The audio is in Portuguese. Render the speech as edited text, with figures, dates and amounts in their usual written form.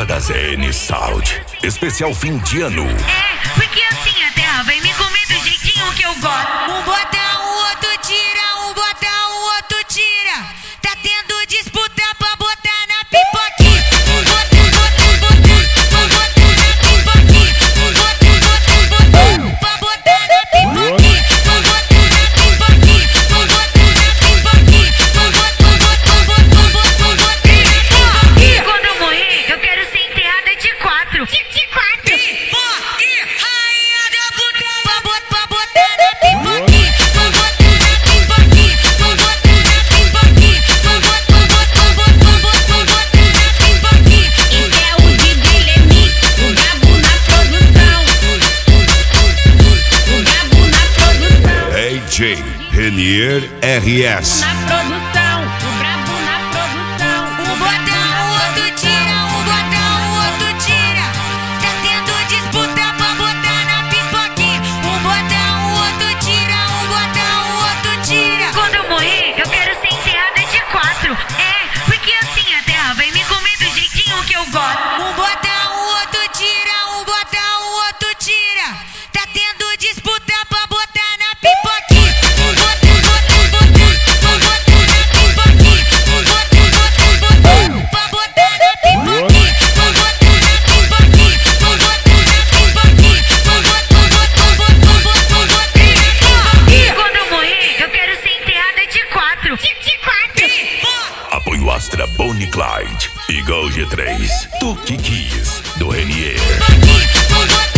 Chuva da ZN Saúde. Especial fim de ano. É, porque assim a terra vem me comer do jeitinho que eu gosto. Um bota, o outro tira, um bota, o outro tira. Tá tendo disputa pra botar na pipoquinha. Quando eu morrer, eu quero ser enterrada de quatro. De quatro. Rainha da puta pra botar na pipoquinha. Pra botar na pipoquinha. Pra botar na pipoquinha. Pra botar na pipoquinha. Esse é o DJ Lemix, o Gabo na produção. O Gabo na produção. DJ Renier RS. Na produção, o Brabo na produção. Um bota, o outro tira, um bota, o outro tira. Tá tendo disputa pra botar na pipoquinha. Um bota, o outro tira, um bota, o outro tira. Quando eu morrer, eu quero ser enterrada de quatro. É, porque assim a terra vem me comer do jeitinho que eu gosto. Um bota, o outro tira, um bota, o outro tira. Tá tendo disputa pra botar na pipoquinha. Quando eu morrer, eu quero ser enterrada de quatro. De quatro. Apoio Astra Bonnie Clyde. Igual G3. Tuque Kiss do Renier. Pipoquinha.